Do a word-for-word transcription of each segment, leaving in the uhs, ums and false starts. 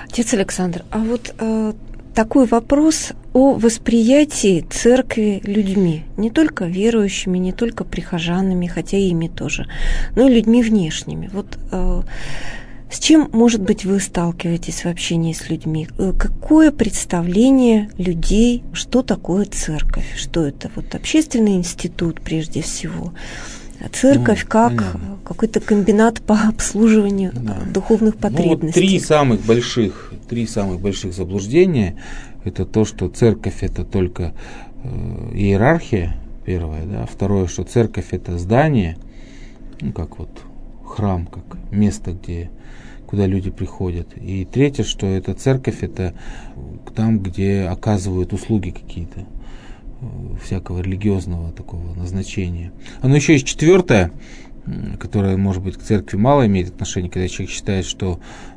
Отец Александр, а вот э, такой вопрос о восприятии церкви людьми, не только верующими, не только прихожанами, хотя и ими тоже, но и людьми внешними. Вот э, с чем, может быть, вы сталкиваетесь в общении с людьми? Какое представление людей, что такое церковь? Что это? Вот общественный институт прежде всего. Церковь ну, как понятно. Какой-то комбинат по обслуживанию да. духовных потребностей. Ну, вот три самых больших, три самых больших заблуждения. Это то, что церковь это только э, иерархия, первое, да. Второе, что церковь это здание, ну как вот храм, как место, где куда люди приходят. И третье, что это церковь это там, где оказывают услуги какие-то всякого религиозного такого назначения. Оно еще есть четвертое, которое, может быть, к церкви мало имеет отношение, когда человек считает, что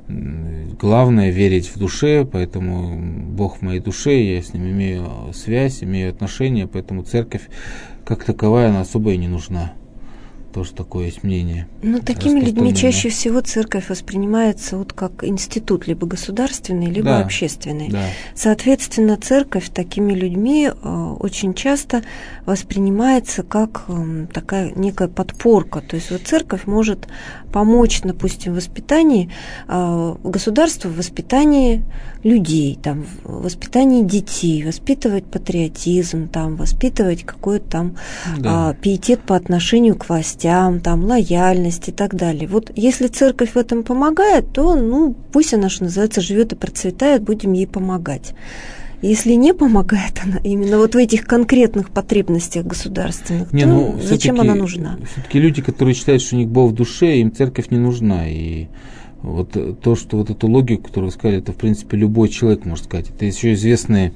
главное верить в душе, поэтому Бог в моей душе, я с ним имею связь, имею отношения, поэтому церковь как таковая, она особо и не нужна. Тоже такое есть мнение. Но такими людьми чаще всего церковь воспринимается вот как институт, либо государственный, либо да, общественный. Да. Соответственно, церковь такими людьми э, очень часто воспринимается как э, такая некая подпорка. То есть вот церковь может помочь, допустим, в воспитании э, государству, в воспитании людей, там, в воспитании детей, воспитывать патриотизм, там, воспитывать какой-то там да. э, пиетет по отношению к властям, там, лояльность и так далее. Вот если церковь в этом помогает, то, ну, пусть она, что называется, живет и процветает, будем ей помогать. Если не помогает она именно вот в этих конкретных потребностях государственных, не, то ну, зачем она нужна? Все-таки люди, которые считают, что у них Бог в душе, им церковь не нужна. И вот то, что вот эту логику, которую вы сказали, это, в принципе, любой человек может сказать. Это еще известные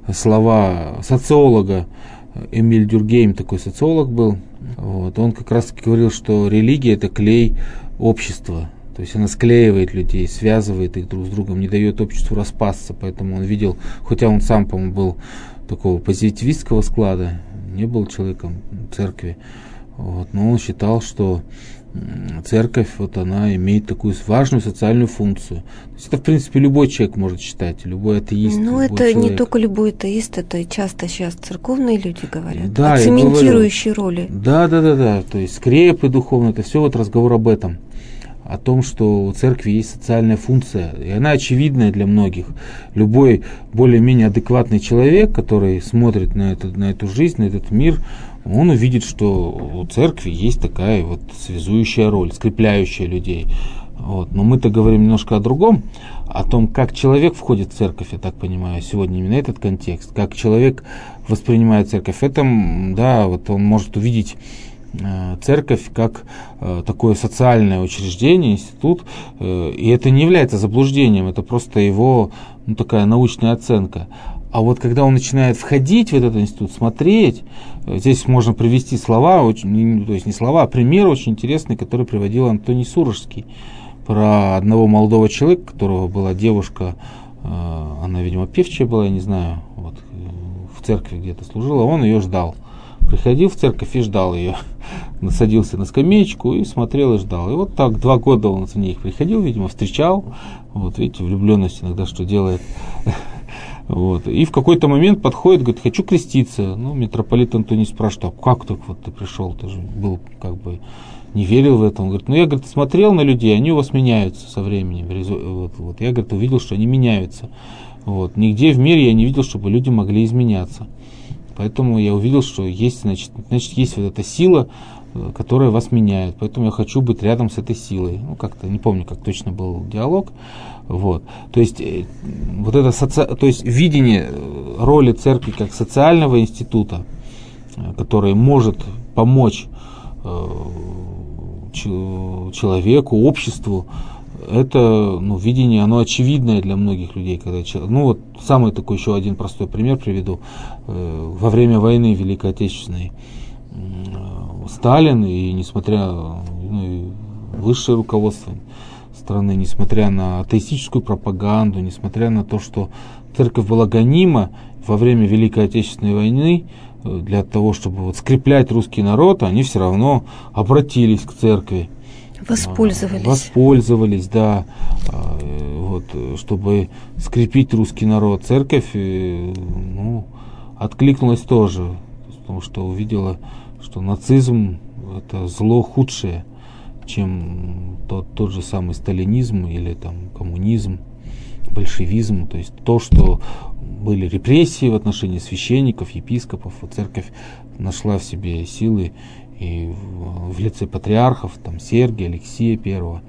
слова социолога. Эмиль Дюркгейм, такой социолог был. Вот, он как раз говорил, что религия – это клей общества. То есть она склеивает людей, связывает их друг с другом, не дает обществу распасться. Поэтому он видел, хотя он сам, по-моему, был такого позитивистского склада, не был человеком церкви, вот, но он считал, что церковь, вот она имеет такую важную социальную функцию. То есть это, в принципе, любой человек может считать, любой атеист. Ну, это человек. Не только любой атеист, это часто сейчас церковные люди говорят, да, о цементирующей роли. Да, да, да, да. То есть скрепы духовные, это все вот разговор об этом. О том, что у церкви есть социальная функция, и она очевидная для многих. Любой более-менее адекватный человек, который смотрит на, это, на эту жизнь, на этот мир, он увидит, что у церкви есть такая вот связующая роль, скрепляющая людей. Вот. Но мы-то говорим немножко о другом, о том, как человек входит в церковь, я так понимаю, сегодня именно этот контекст, как человек воспринимает церковь. В этом, да, вот он может увидеть церковь как э, такое социальное учреждение, институт, э, и это не является заблуждением, это просто его ну, такая научная оценка. А вот когда он начинает входить в этот институт, смотреть, э, здесь можно привести слова, очень, то есть не слова, а пример очень интересный, который приводил Антоний Сурожский, про одного молодого человека, у которого была девушка, э, она, видимо, певчая была, я не знаю, вот, в церкви где-то служила, он ее ждал. Приходил в церковь и ждал ее. Насадился на скамеечку и смотрел и ждал. И вот так два года он за ней приходил, видимо, встречал. Вот видите, влюбленность иногда что делает. Вот. И в какой-то момент подходит, говорит, хочу креститься. Ну, митрополит Антоний спрашивает, а как так вот ты пришел? Ты же был как бы не верил в это. Он говорит, ну я, говорит, смотрел на людей, они у вас меняются со временем. Вот, вот. Я, говорит, увидел, что они меняются. Вот. Нигде в мире я не видел, чтобы люди могли изменяться. Поэтому я увидел, что есть, значит, значит, есть вот эта сила, которая вас меняет. Поэтому я хочу быть рядом с этой силой. Ну, как-то, не помню, как точно был диалог. Вот. То есть, вот это соци... то есть, видение роли церкви как социального института, который может помочь э, человеку, обществу, это ну, видение, оно очевидное для многих людей. Когда, ну вот самый такой еще один простой пример приведу. Во время войны Великой Отечественной Сталин и несмотря ну, и высшее руководство страны, несмотря на атеистическую пропаганду, несмотря на то, что церковь была гонима во время Великой Отечественной войны, для того, чтобы вот скреплять русский народ, они все равно обратились к церкви. Воспользовались. Воспользовались, да. вот, чтобы скрепить русский народ. Церковь, ну, откликнулась тоже, потому что увидела, что нацизм – это зло худшее, чем тот, тот же самый сталинизм или там коммунизм, большевизм. То есть то, что были репрессии в отношении священников, епископов, церковь нашла в себе силы и в, в лице патриархов, там Сергия, Алексия Первого,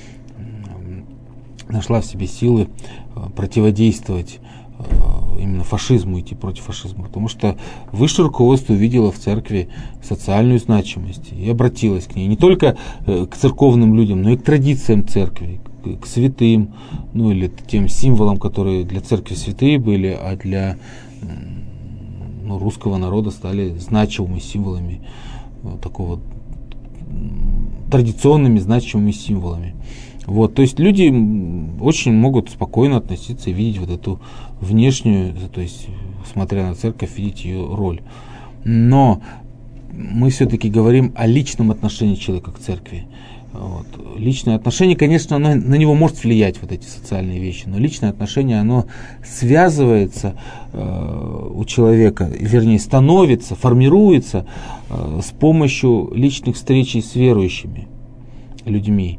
нашла в себе силы противодействовать именно фашизму, идти против фашизма, потому что высшее руководство увидело в церкви социальную значимость и обратилось к ней не только к церковным людям, но и к традициям церкви, к святым, ну или тем символам, которые для церкви святые были, а для ну, русского народа стали значимыми символами, такого традиционными значимыми символами. Вот, то есть люди очень могут спокойно относиться и видеть вот эту внешнюю, то есть, смотря на церковь, видеть ее роль. Но мы все-таки говорим о личном отношении человека к церкви. Вот. Личное отношение, конечно, оно, на него может влиять вот эти социальные вещи, но личное отношение, оно связывается э, у человека, вернее, становится, формируется э, с помощью личных встреч с верующими людьми.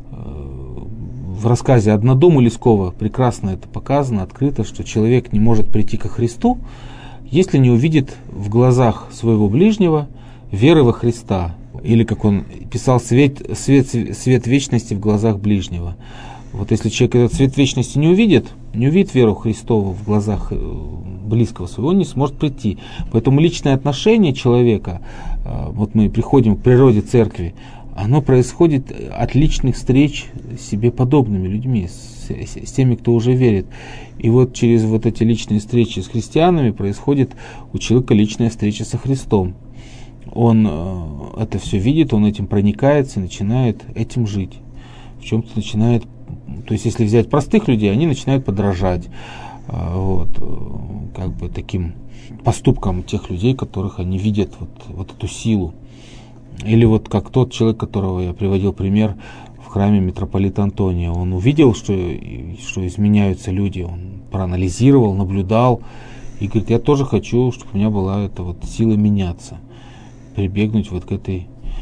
В рассказе «Однодуму» Лескова прекрасно это показано, открыто, что человек не может прийти ко Христу, если не увидит в глазах своего ближнего веры во Христа. Или, как он писал, свет, свет, свет вечности в глазах ближнего. Вот если человек этот свет вечности не увидит, не увидит веру Христову в глазах близкого своего, он не сможет прийти. Поэтому личное отношение человека, вот мы приходим к природе церкви, оно происходит от личных встреч с себе подобными людьми, с, с, с теми, кто уже верит. И вот через вот эти личные встречи с христианами происходит у человека личная встреча со Христом. Он э, это все видит, он этим проникается и начинает этим жить. В чем-то начинает, то есть если взять простых людей, они начинают подражать э, вот, э, как бы таким поступкам тех людей, которых они видят вот, вот эту силу. Или вот как тот человек, которого я приводил пример в храме митрополита Антония. Он увидел, что, что изменяются люди, он проанализировал, наблюдал и говорит, я тоже хочу, чтобы у меня была эта вот сила меняться, прибегнуть вот к этой,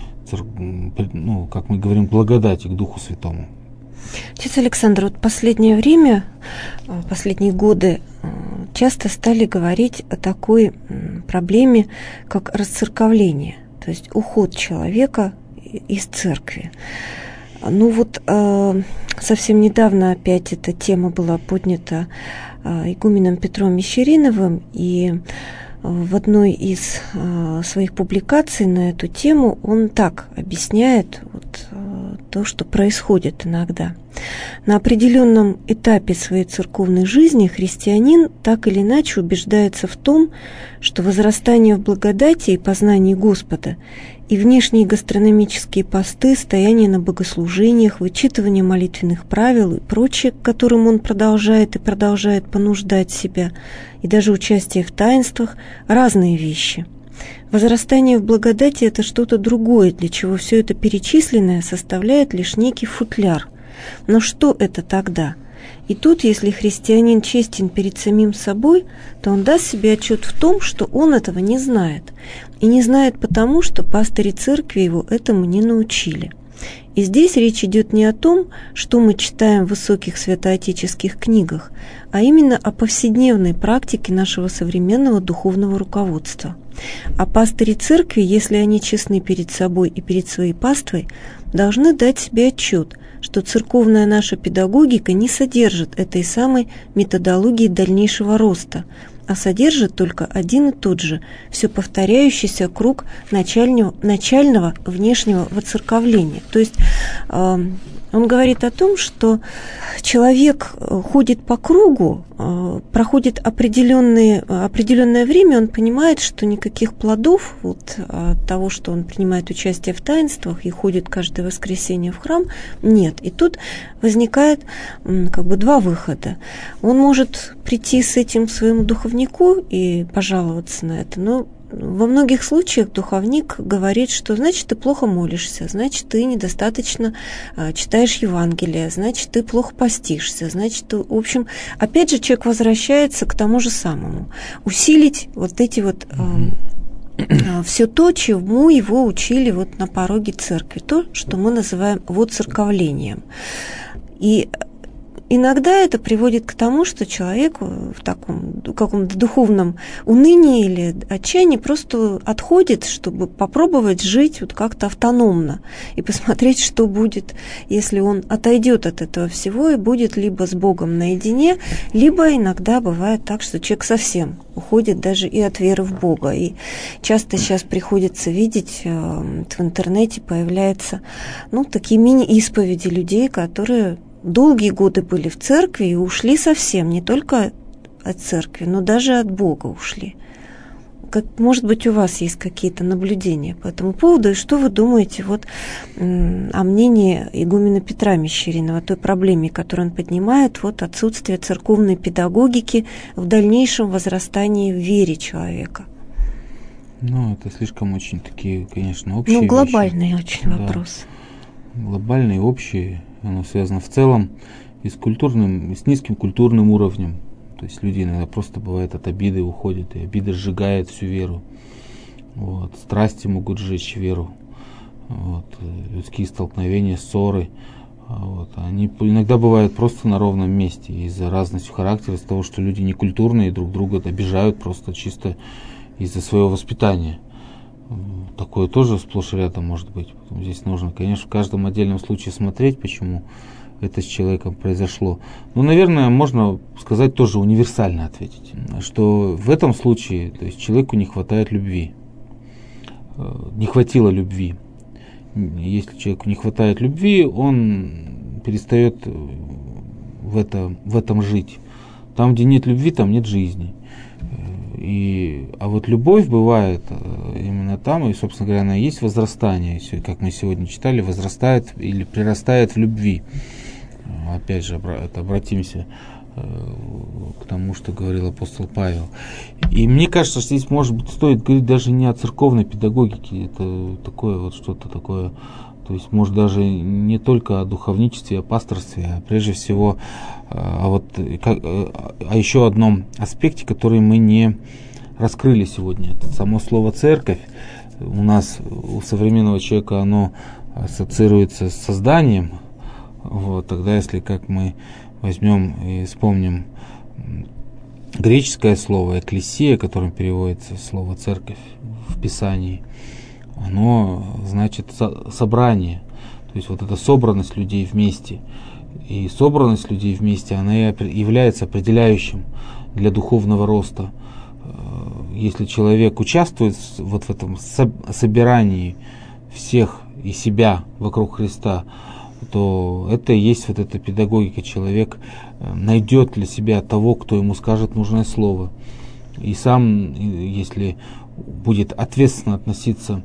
ну, как мы говорим, благодати, к Духу Святому. Отец Александр, вот последнее время, последние годы часто стали говорить о такой проблеме, как расцерковление. То есть уход человека из церкви. Ну вот э, совсем недавно опять эта тема была поднята э, игуменом Петром Мещериновым, и э, в одной из э, своих публикаций на эту тему он так объясняет вот, э, то, что происходит иногда. На определенном этапе своей церковной жизни христианин так или иначе убеждается в том, что возрастание в благодати и познании Господа и внешние гастрономические посты, стояние на богослужениях, вычитывание молитвенных правил и прочее, к которым он продолжает и продолжает понуждать себя, и даже участие в таинствах – разные вещи. Возрастание в благодати – это что-то другое, для чего все это перечисленное составляет лишь некий футляр. Но что это тогда? И тут, если христианин честен перед самим собой, то он даст себе отчет в том, что он этого не знает. И не знает потому, что пастыри церкви его этому не научили. И здесь речь идет не о том, что мы читаем в высоких святоотеческих книгах, а именно о повседневной практике нашего современного духовного руководства. А пастыри церкви, если они честны перед собой и перед своей паствой, должны дать себе отчет, что церковная наша педагогика не содержит этой самой методологии дальнейшего роста, а содержит только один и тот же, все повторяющийся круг начального, начального внешнего воцерковления. То есть э, он говорит о том, что человек ходит по кругу, э, проходит определенные, определенное время, он понимает, что никаких плодов вот, от того, что он принимает участие в таинствах и ходит каждое воскресенье в храм, нет. И тут возникает м, как бы два выхода. Он может прийти с этим к своему духовнику и пожаловаться на это, но во многих случаях духовник говорит, что значит ты плохо молишься, значит ты недостаточно а, читаешь Евангелие, значит ты плохо постишься, значит, ты, в общем, опять же человек возвращается к тому же самому. Усилить вот эти вот а, все то, чему его учили вот на пороге церкви, то, что мы называем воцерковлением. И иногда это приводит к тому, что человек в таком каком-то духовном унынии или отчаянии просто отходит, чтобы попробовать жить вот как-то автономно и посмотреть, что будет, если он отойдет от этого всего и будет либо с Богом наедине, либо иногда бывает так, что человек совсем уходит даже и от веры в Бога. И часто сейчас приходится видеть, в интернете появляются ну, такие мини-исповеди людей, которые долгие годы были в церкви и ушли совсем, не только от церкви, но даже от Бога ушли. Как, может быть, у вас есть какие-то наблюдения по этому поводу, и что вы думаете вот, м, о мнении игумена Петра Мещеринова, о той проблеме, которую он поднимает, вот отсутствие церковной педагогики в дальнейшем возрастании в вере человека? Ну, это слишком очень такие, конечно, общие Ну, глобальный вещи. очень Да. вопрос. Глобальные, общие. Оно связано в целом и с культурным, и с низким культурным уровнем. То есть люди иногда просто бывает от обиды уходят, и обида сжигает всю веру. Вот. Страсти могут сжечь веру. Вот. Людские столкновения, ссоры. Вот. Они иногда бывают просто на ровном месте из-за разности характера, из-за того, что люди некультурные, друг друга обижают просто чисто из-за своего воспитания. Такое тоже сплошь и рядом может быть. Потом здесь нужно, конечно, в каждом отдельном случае смотреть, почему это с человеком произошло. Но, наверное, можно сказать тоже универсально ответить, что в этом случае, то есть человеку не хватает любви, не хватило любви. Если человеку не хватает любви, он перестает в, это, в этом жить. Там, где нет любви, там нет жизни. И, а вот любовь бывает именно там, и, собственно говоря, она и есть возрастание, как мы сегодня читали, возрастает или прирастает в любви. Опять же, это обратимся к тому, что говорил апостол Павел. И мне кажется, что здесь, может быть, стоит говорить даже не о церковной педагогике, это такое вот что-то такое, то есть, может, даже не только о духовничестве, о пасторстве, а прежде всего о, вот, как, о еще одном аспекте, который мы не раскрыли сегодня. Это само слово «церковь». У нас, у современного человека, оно ассоциируется с созданием. Вот, тогда, если как мы возьмем и вспомним греческое слово «экклесия», которым переводится слово «церковь» в Писании, оно значит собрание, то есть вот эта собранность людей вместе. И собранность людей вместе, она является определяющим для духовного роста. Если человек участвует вот в этом собирании всех и себя вокруг Христа, то это и есть вот эта педагогика. Человек найдет для себя того, кто ему скажет нужное слово. И сам, если будет ответственно относиться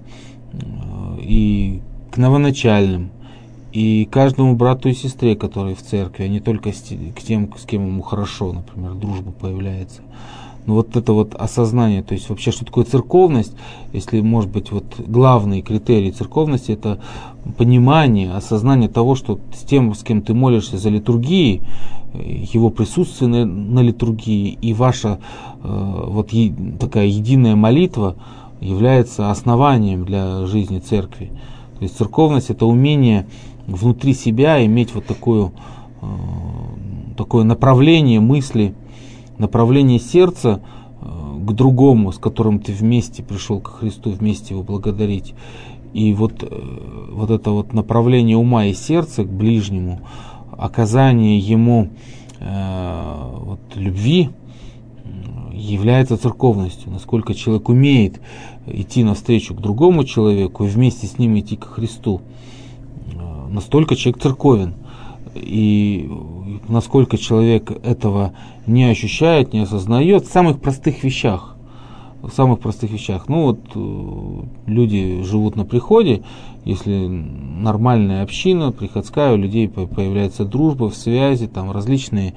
и к новоначальным, и каждому брату и сестре, которые в церкви, а не только к тем, с кем ему хорошо, например, дружба появляется. Но вот это вот осознание, то есть вообще, что такое церковность, если, может быть, вот главный критерий церковности — это понимание, осознание того, что с тем, с кем ты молишься за литургией, его присутствие на, на литургии и ваша э, вот е, такая единая молитва является основанием для жизни церкви. То есть церковность — это умение внутри себя иметь вот такое, э, такое направление мысли, направление сердца э, к другому, с которым ты вместе пришел ко Христу, вместе его благодарить. И вот, э, вот это вот направление ума и сердца к ближнему, оказание ему э, вот, любви является церковностью. Насколько человек умеет идти навстречу к другому человеку и вместе с ним идти ко Христу, э, настолько человек церковен. И насколько человек этого не ощущает, не осознает в самых простых вещах. В самых простых вещах. Ну вот э, люди живут на приходе, если нормальная община, приходская, у людей появляется дружба, в связи, там различные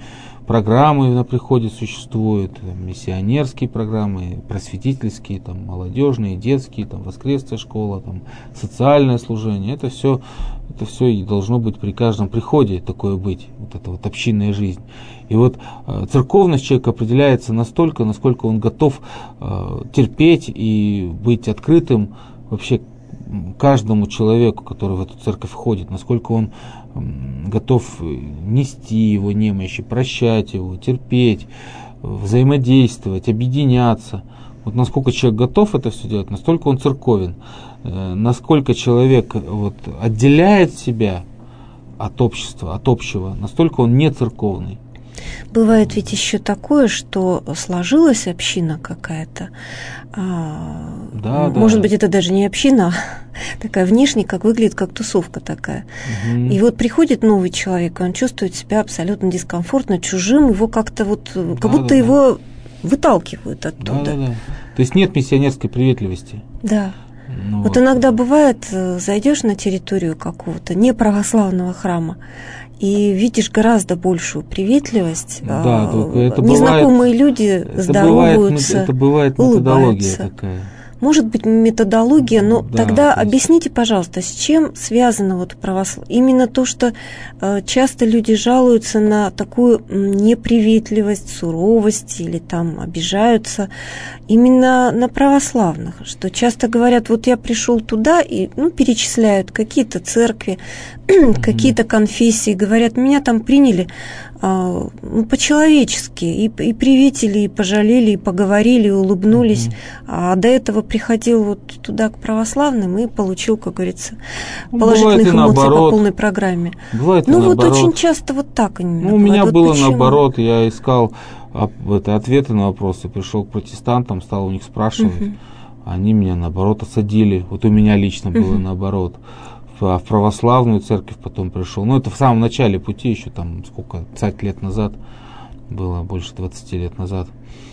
программы на приходе существуют, миссионерские программы, просветительские, там, молодежные, детские, там, воскресная школа, там, социальное служение. Это все, это все и должно быть при каждом приходе такое быть, вот эта вот общинная жизнь. И вот э, церковность человека определяется настолько, насколько он готов э, терпеть и быть открытым вообще каждому человеку, который в эту церковь входит, насколько он э, готов нести его немощи, прощать его, терпеть, взаимодействовать, объединяться. Вот насколько человек готов это все делать, настолько он церковен. Э, насколько человек вот, отделяет себя от общества, от общего, настолько он не церковный. Бывает ведь еще такое, что сложилась община какая-то, а, да, может да. быть, это даже не община, а такая внешне, как выглядит, как тусовка такая. Угу. И вот приходит новый человек, и он чувствует себя абсолютно дискомфортно, чужим, его как-то вот, как да, будто да, его да. выталкивают оттуда. Да, да, да. То есть нет миссионерской приветливости. Да. Ну, вот, вот иногда бывает, зайдешь на территорию какого-то неправославного храма, и видишь гораздо большую приветливость. Да, это незнакомые бывает, люди это здороваются, бывает, это бывает методология такая. Может быть, методология, но да, тогда есть... объясните, пожалуйста, с чем связано вот православие? Именно то, что э, часто люди жалуются на такую неприветливость, суровость или там обижаются именно на православных, что часто говорят, вот я пришел туда и ну, перечисляют какие-то церкви, mm-hmm. какие-то конфессии, говорят, меня там приняли э, ну, по-человечески, и, и приветили, и пожалели, и поговорили, и улыбнулись, mm-hmm. а до этого приходил вот туда к православным и получил, как говорится, положительных эмоций по полной программе. Бывает ну вот наоборот. очень часто вот так именно. Ну, у меня вот было почему? наоборот, я искал это, ответы на вопросы, пришел к протестантам, стал у них спрашивать, угу. они меня наоборот осадили, вот у меня лично угу. было наоборот. В, в православную церковь потом пришел, ну это в самом начале пути, еще там сколько, двадцать лет назад было, больше двадцати лет назад.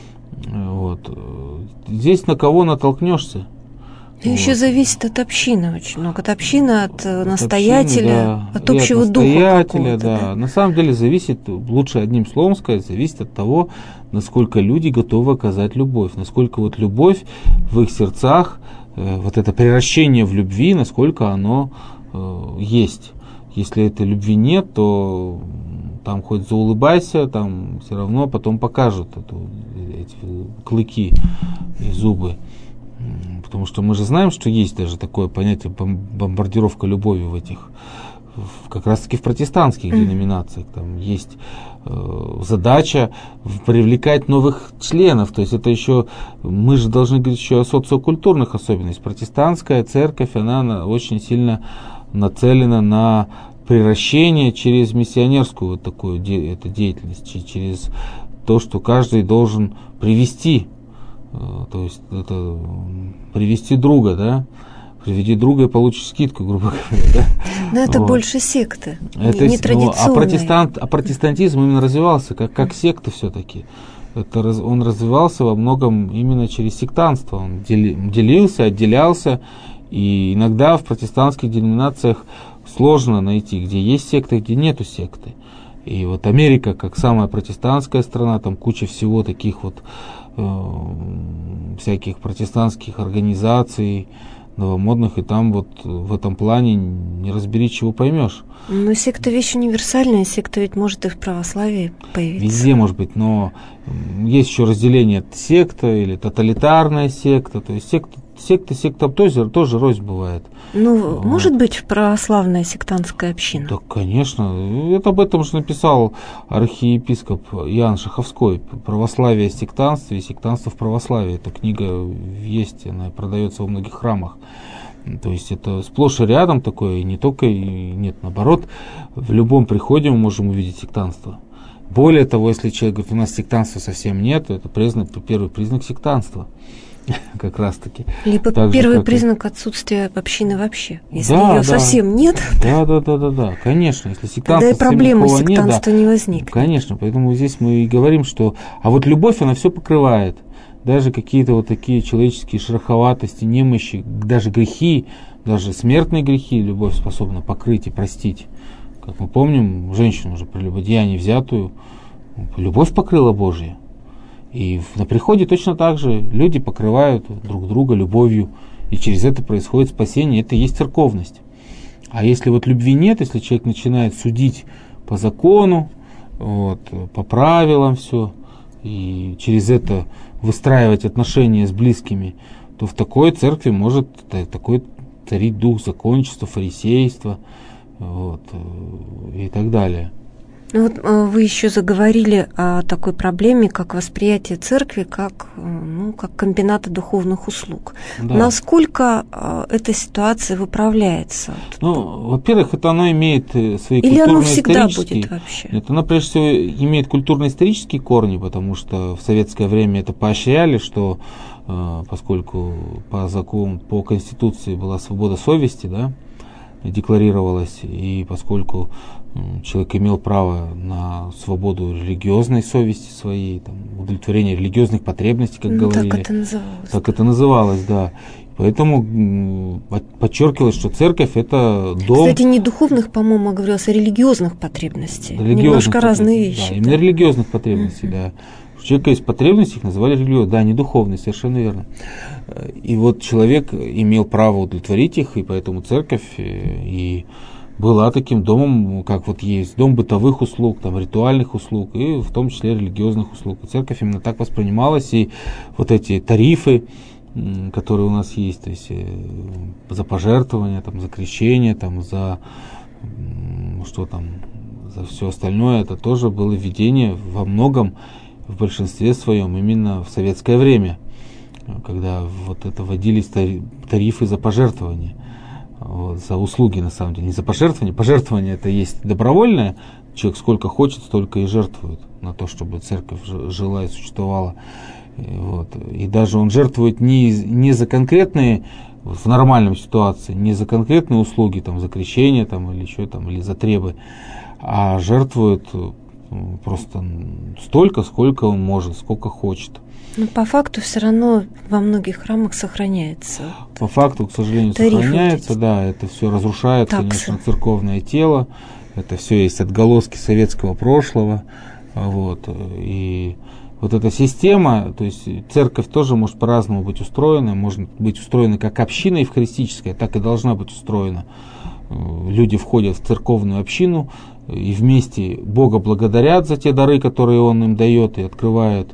Вот. Здесь на кого натолкнешься? И вот. Еще зависит от общины очень много. От общины, от, от настоятеля, общины, да. от общего от духа. Да. Да. На самом деле зависит, лучше одним словом сказать, зависит от того, насколько люди готовы оказать любовь, насколько вот любовь в их сердцах, вот это превращение в любви, насколько оно э, есть. Если этой любви нет, то там хоть заулыбайся, там все равно потом покажут эту, эти клыки и зубы. Потому что мы же знаем, что есть даже такое понятие бомбардировка любовью в этих, как раз таки в протестантских mm. деноминациях. Там есть э, задача привлекать новых членов. То есть это еще, мы же должны говорить еще о социокультурных особенностях. Протестантская церковь, она, она очень сильно нацелена на превращение через миссионерскую вот такую де, эту деятельность, через то, что каждый должен привести, э, то есть это привести друга, да, приведи друга и получишь скидку, грубо говоря, да. Но это вот. Больше секты, это, не традиционные. Ну, а, протестант, а протестантизм именно развивался как, как секта все-таки. Это, он развивался во многом именно через сектантство. Он делился, отделялся, и иногда в протестантских деноминациях сложно найти, где есть секта, где нету секты. И вот Америка, как самая протестантская страна, там куча всего таких вот э, всяких протестантских организаций новомодных, и там вот в этом плане не разбери, чего поймешь. Но секта вещь универсальная, секта ведь может и в православии появиться. Везде может быть, но есть еще разделение секта или тоталитарная секта, то есть секта, секта, секта тоже, тоже рознь бывает. Ну, вот. Может быть православная сектантская община? Да, конечно. Это об этом же написал архиепископ Иоанн Шаховской. «Православие в сектантстве и сектантство в православии». Эта книга есть, она продается во многих храмах. То есть это сплошь и рядом такое, и не только, и нет, наоборот, в любом приходе мы можем увидеть сектантство. Более того, если человек говорит, у нас сектантства совсем нет, то это признак, первый признак сектантства. Как раз таки. Либо так первый же, признак отсутствия общины вообще. Если да, ее да. совсем нет, да, да, да, да, да, конечно. Если сектантства тогда и проблемы сектантства нет, да, не возникнет. Конечно, поэтому здесь мы и говорим, что а вот любовь, она все покрывает. Даже какие-то вот такие человеческие шероховатости, немощи, даже грехи, даже смертные грехи любовь способна покрыть и простить. Как мы помним, женщину уже прелюбодеяние взятую, Любовь покрыла Божья. И на приходе точно так же люди покрывают друг друга любовью, и через это происходит спасение. Это и есть церковность. А если вот любви нет, если человек начинает судить по закону, вот, по правилам все, и через это выстраивать отношения с близкими, то в такой церкви может такой царить дух законничества, фарисейства, вот, и так далее. Ну вот вы еще заговорили о такой проблеме, как восприятие церкви как, ну, как комбината духовных услуг. Да. Насколько эта ситуация выправляется? Ну, во-первых, это оно имеет свои Или оно всегда будет вообще? Нет, оно прежде всего имеет культурно-исторические корни, потому что в советское время это поощряли, что поскольку по закону, по Конституции была свобода совести, да, декларировалась, и поскольку человек имел право на свободу религиозной совести своей, там, удовлетворение религиозных потребностей, как ну, говорили. Так это называлось. Так это называлось, да. Поэтому подчеркивалось, что церковь – это дом… Кстати, не духовных, по-моему, говорилось, а религиозных потребностей. Религиозных Немножко потреб... разные вещи. Да, да. именно религиозных потребностей, uh-huh. да. У человека есть потребности, их называли религиозные, да, не духовные, совершенно верно. И вот человек имел право удовлетворить их, и поэтому церковь и была таким домом, как вот есть дом бытовых услуг, там, ритуальных услуг, и в том числе религиозных услуг. И церковь именно так воспринималась, и вот эти тарифы, которые у нас есть, то есть за пожертвования, там, за крещение, там, за что там, за все остальное, это тоже было введение во многом, в большинстве своем, именно в советское время, когда вот это вводились тарифы за пожертвования, вот, за услуги, на самом деле, не за пожертвования. Пожертвование это есть добровольное, человек сколько хочет, столько и жертвует на то, чтобы церковь жила и существовала. И, вот, и даже он жертвует не, не за конкретные, в нормальной ситуации, не за конкретные услуги, там, за крещение там, или что там, или за требы, а жертвует просто столько, сколько он может, сколько хочет. Но по факту все равно во многих храмах сохраняется. По факту, к сожалению, сохраняется, да, это все разрушает, таксы. Конечно, церковное тело, это все есть отголоски советского прошлого, вот, и вот эта система, то есть церковь тоже может по-разному быть устроена, может быть устроена как община евхаристическая, так и должна быть устроена. Люди входят в церковную общину и вместе Бога благодарят за те дары, которые Он им дает и открывает,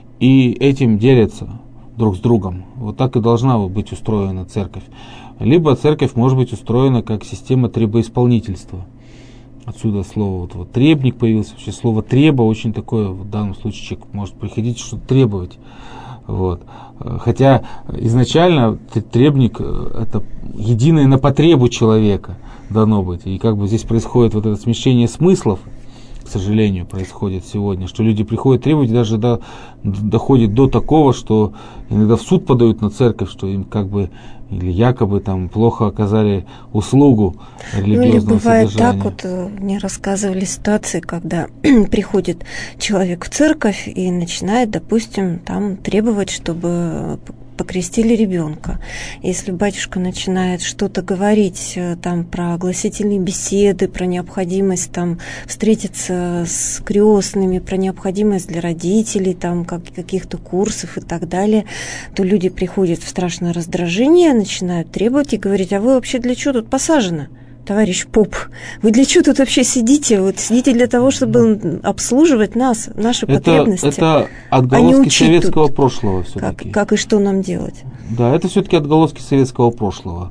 и этим делятся друг с другом. Вот так и должна быть устроена церковь. Либо церковь может быть устроена как система требоисполнительства. Отсюда слово вот, вот, требник появилось. Вообще слово треба очень такое, в данном случае человек может приходить что-то требовать. Вот. Хотя изначально требник это единое на потребу человека дано быть. И как бы здесь происходит вот это смещение смыслов, к сожалению, происходит сегодня, что люди приходят требовать, даже до, доходит до такого, что иногда в суд подают на церковь, что им как бы или якобы там плохо оказали услугу религиозного содержания. Ну, или бывает содержания. Так, вот мне рассказывали ситуации, когда приходит человек в церковь и начинает, допустим, там требовать, чтобы покрестили ребенка. Если батюшка начинает что-то говорить там про огласительные беседы, про необходимость там встретиться с крестными, про необходимость для родителей там как, каких-то курсов и так далее, то люди приходят в страшное раздражение, начинают требовать и говорить: а вы вообще для чего тут посажены? Товарищ поп, вы для чего тут вообще сидите? Вот сидите для того, чтобы обслуживать нас, наши это, потребности. Это отголоски советского тут, прошлого все-таки. Как, как и что нам делать? Да, это все-таки отголоски советского прошлого.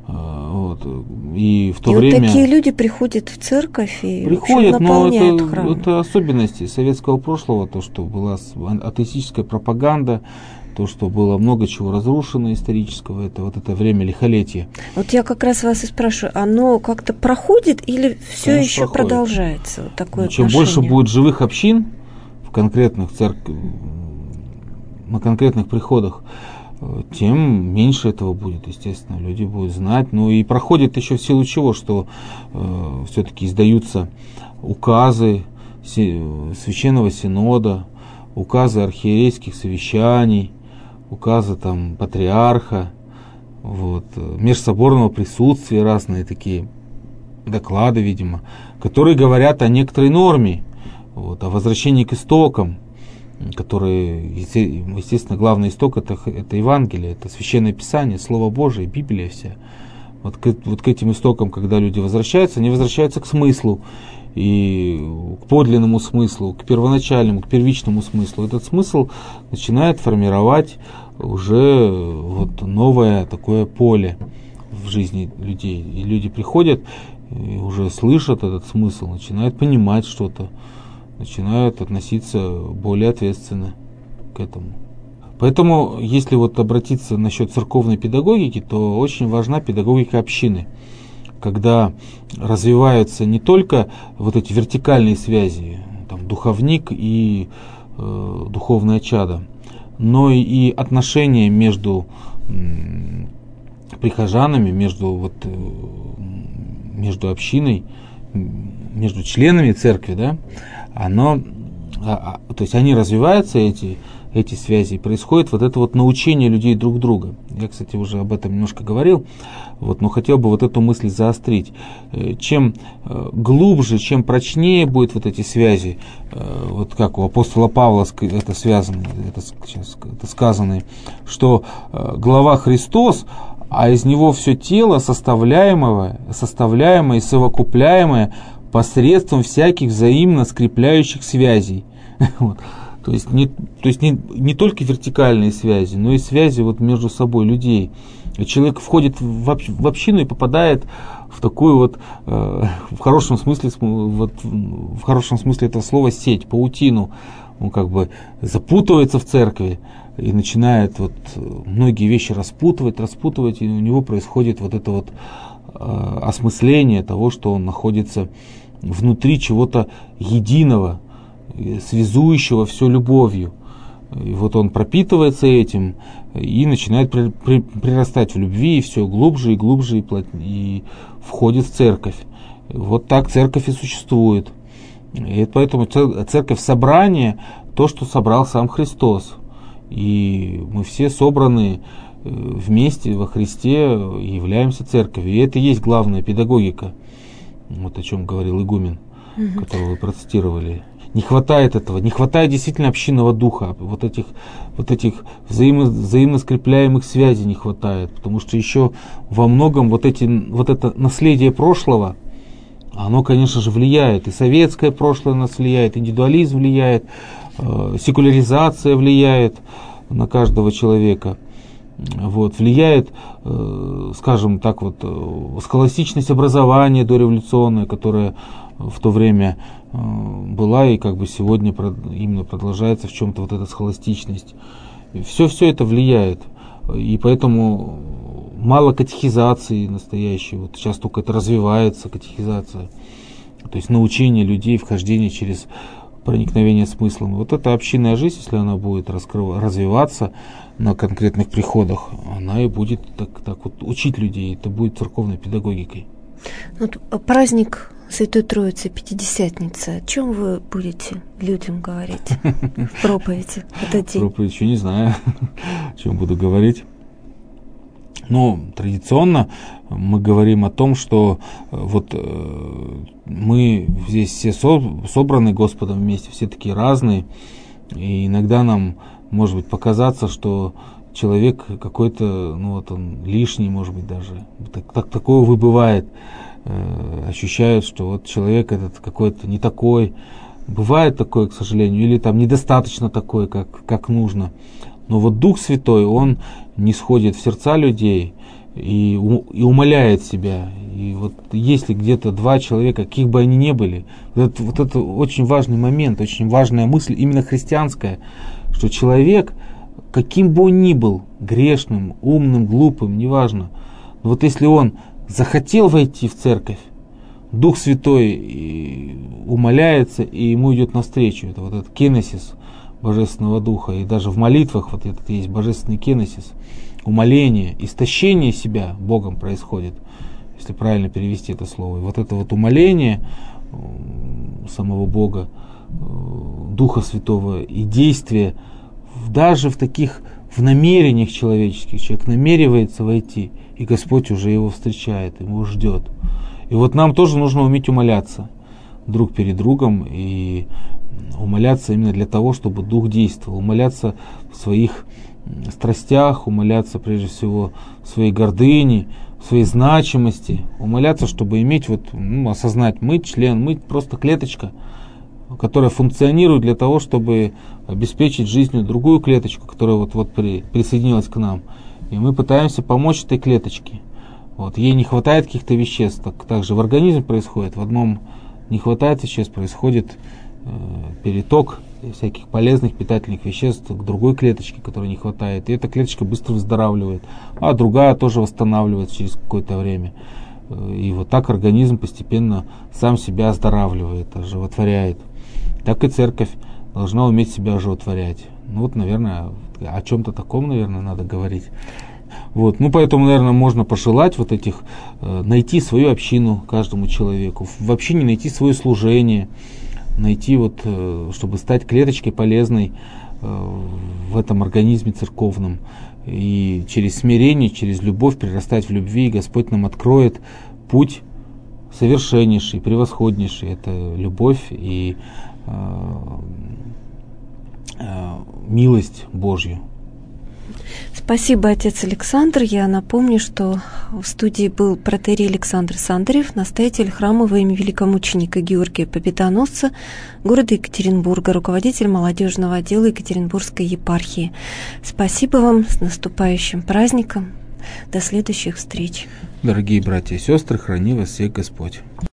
Вот. И в то и время... вот такие люди приходят в церковь и приходят, в общем, наполняют но это, храм. Это особенности советского прошлого, то, что была атеистическая пропаганда, то, что было много чего разрушено исторического, это вот это время лихолетия. Вот я как раз вас и спрашиваю, оно как-то проходит или все Конечно, еще проходит. Продолжается вот такое Но чем отношение? больше будет живых общин в конкретных церквях, на конкретных приходах, тем меньше этого будет, естественно, люди будут знать. Ну и проходит еще в силу чего, что э, все-таки издаются указы Священного Синода, указы архиерейских совещаний, указы там патриарха, вот, межсоборного присутствия, разные такие доклады, видимо, которые говорят о некоторой норме Вот. А возвращение к истокам, которые, естественно, главный исток это, это Евангелие, это Священное Писание, Слово Божие, Библия вся. Вот к, вот к этим истокам, когда люди возвращаются, они возвращаются к смыслу, и к подлинному смыслу, к первоначальному, к первичному смыслу. Этот смысл начинает формировать уже вот новое такое поле в жизни людей. И люди приходят и уже слышат этот смысл, начинают понимать что-то, начинают относиться более ответственно к этому. Поэтому, если вот обратиться насчет церковной педагогики, то очень важна педагогика общины, когда развиваются не только вот эти вертикальные связи, там, духовник и э, духовное чадо, но и отношения между м, прихожанами, между, вот, э, между общиной, между членами церкви, да, оно, а, а, то есть они развиваются, эти, эти связи, и происходит вот это вот научение людей друг друга. Я, кстати, уже об этом немножко говорил, вот, но хотел бы вот эту мысль заострить. Чем глубже, чем прочнее будут вот эти связи, вот как у апостола Павла это связано, это, это сказано, что глава Христос, а из него все тело, составляемое, составляемое и совокупляемое посредством всяких взаимно скрепляющих связей. Вот. То есть, не, то есть не, не только вертикальные связи, но и связи вот между собой людей. И человек входит в, общ, в общину и попадает в такую вот, э, в хорошем смысле, вот, в хорошем смысле этого слова, сеть, паутину. Он как бы запутывается в церкви и начинает вот многие вещи распутывать, распутывать, и у него происходит вот это вот э, осмысление того, что он находится внутри чего-то единого, связующего все любовью. И вот он пропитывается этим и начинает при, при, прирастать в любви, и все глубже и глубже, и, плот, и входит в церковь. Вот так церковь и существует. И поэтому церковь собрание, то, что собрал сам Христос. И мы все собраны вместе во Христе, являемся церковью. И это и есть главная педагогика, вот о чем говорил игумен, угу. которого вы процитировали. Не хватает этого, не хватает действительно общинного духа, вот этих, вот этих взаимо, взаимно скрепляемых связей не хватает, потому что еще во многом вот, эти, вот это наследие прошлого, оно, конечно же, влияет, и советское прошлое на нас влияет, индивидуализм влияет, э, секуляризация влияет на каждого человека, вот, влияет, э, скажем так, вот, э, схоластичность образования дореволюционное, которое в то время э, была и как бы сегодня именно продолжается в чем-то вот эта схоластичность. Все-все это влияет, и поэтому мало катехизации настоящей, вот сейчас только это развивается, катехизация, то есть научение людей, вхождение через проникновение смыслом. Вот эта общинная жизнь, если она будет раскрыв... развиваться на конкретных приходах, она и будет так, так вот учить людей, это будет церковной педагогикой. Вот праздник Святой Троицы, Пятидесятница, о чем вы будете людям говорить в проповеди в этот день? Проповедь еще не знаю, о чем буду говорить. Но традиционно мы говорим о том, что вот мы здесь все собраны Господом вместе, все такие разные, и иногда нам может быть показаться, что человек какой-то, ну вот он лишний, может быть, даже. Так, так, такое выбывает. Э, ощущают, что вот человек этот какой-то не такой. Бывает такое, к сожалению, или там недостаточно такой, как, как нужно. Но вот Дух Святой, Он не сходит в сердца людей и, и умаляет себя. И вот если где-то два человека, каких бы они ни были, вот это, вот это очень важный момент, очень важная мысль, именно христианская, что человек, каким бы он ни был, грешным, умным, глупым, неважно, но вот если он захотел войти в церковь, Дух Святой умаляется, и ему идет навстречу. Это вот этот кенесис Божественного Духа. И даже в молитвах вот этот есть божественный кенесис, умоление, истощение себя Богом происходит, если правильно перевести это слово. И вот это вот умоление самого Бога, Духа Святого и действие даже в таких, в намерениях человеческих. Человек намеревается войти, и Господь уже его встречает, его ждет. И вот нам тоже нужно уметь умоляться. друг перед другом и умоляться именно для того, чтобы Дух действовал, умоляться в своих страстях, умоляться прежде всего в своей гордыне, в своей значимости, умоляться, чтобы иметь, вот, ну, осознать, мы член, мы просто клеточка, которая функционирует для того, чтобы обеспечить жизнью другую клеточку, которая вот, вот при, присоединилась к нам. И мы пытаемся помочь этой клеточке. Вот, ей не хватает каких-то веществ, так, так же в организме происходит, в одном не хватает веществ, происходит э, переток всяких полезных питательных веществ к другой клеточке, которой не хватает, и эта клеточка быстро выздоравливает, а другая тоже восстанавливается через какое-то время. И вот так организм постепенно сам себя оздоравливает, оживотворяет. Так и церковь должна уметь себя оживотворять. Ну вот, наверное, о чем-то таком, наверное, надо говорить. Вот. Ну, поэтому, наверное, можно пожелать вот этих, э, найти свою общину каждому человеку, в общине найти свое служение, найти вот, э, чтобы стать клеточкой полезной э, в этом организме церковном. И через смирение, через любовь прирастать в любви, и Господь нам откроет путь совершеннейший, превосходнейший. Это любовь и э, э, милость Божью. Спасибо, отец Александр. Я напомню, что в студии был протоиерей Александр Сандарев, настоятель храма во имя великомученика Георгия Победоносца города Екатеринбурга, руководитель молодежного отдела Екатеринбургской епархии. Спасибо вам, с наступающим праздником. До следующих встреч. Дорогие братья и сестры, храни вас всех Господь.